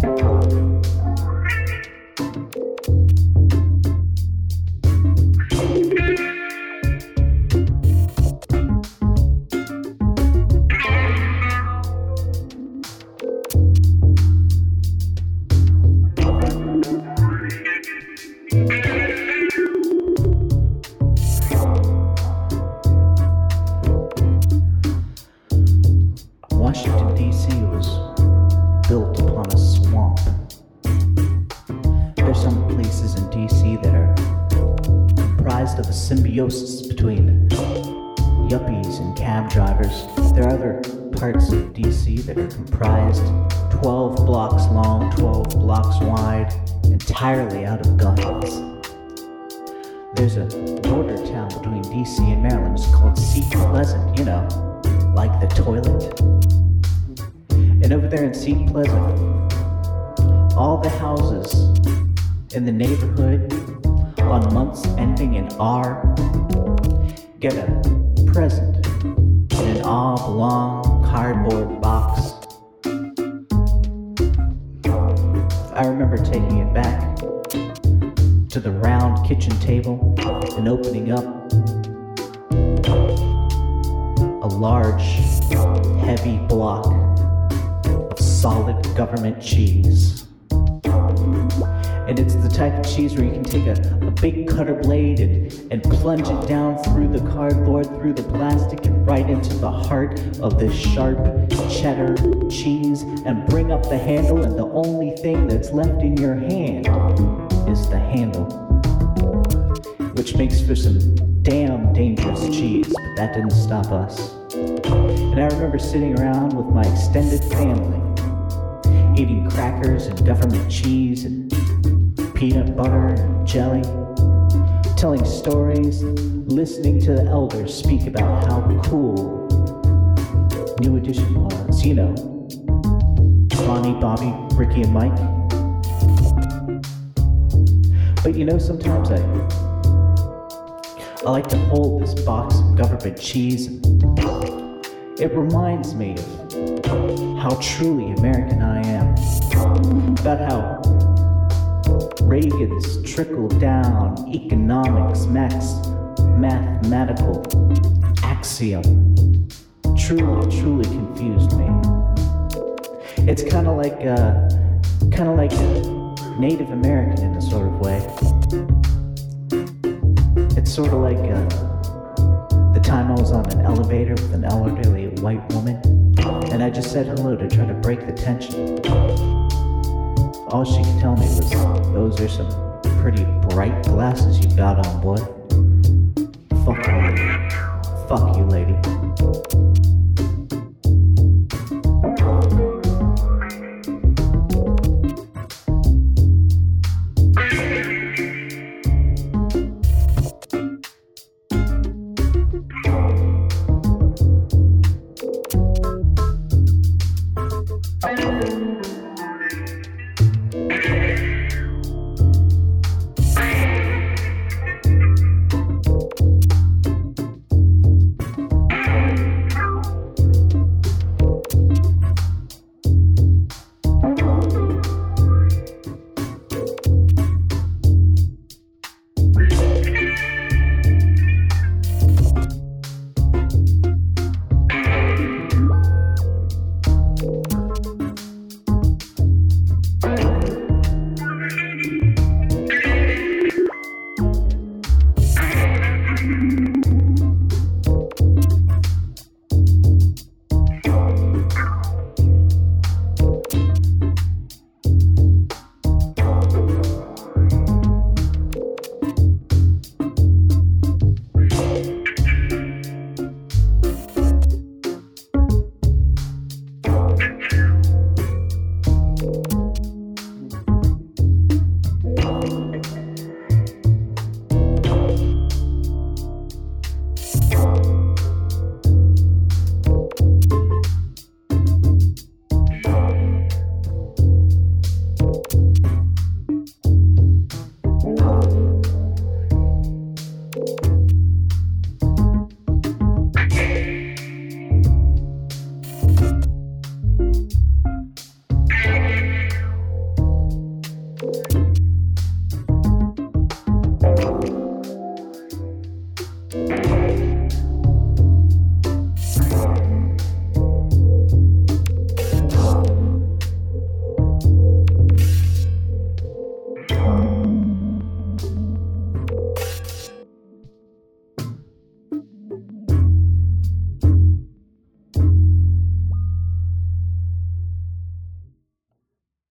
Washington, D.C. was built upon a swamp. There's some places in D.C. that are comprised of a symbiosis between yuppies and cab drivers. There are other parts of D.C. that are comprised 12 blocks long, 12 blocks wide, entirely out of guns. There's a border town between D.C. and Maryland. It's called Seat Pleasant, you know, like the toilet. And over there in Seat Pleasant, all the houses in the neighborhood on months ending in R get a present in an oblong cardboard box. I remember taking it back to the round kitchen table and opening up a large, heavy block of solid government cheese. And it's the type of cheese where you can take a big cutter blade and plunge it down through the cardboard, through the plastic, and right into the heart of this sharp cheddar cheese and bring up the handle, and the only thing that's left in your hand is the handle, which makes for some damn dangerous cheese, but that didn't stop us. And I remember sitting around with my extended family, eating crackers and government cheese and peanut butter and jelly, telling stories, listening to the elders speak about how cool New Edition was, you know, Bonnie, Bobby, Ricky, and Mike. But you know, sometimes I like to hold this box of government cheese, and it reminds me of how truly American I am, about how Reagan's trickle-down economics mathematical axiom truly confused me. It's kind of like Native American in a sort of way. It's sort of like the time I was on an elevator with an elderly white woman, and I just said hello to try to break the tension. All she could tell me was, those are some pretty bright glasses you've got on, boy. Fuck you, lady.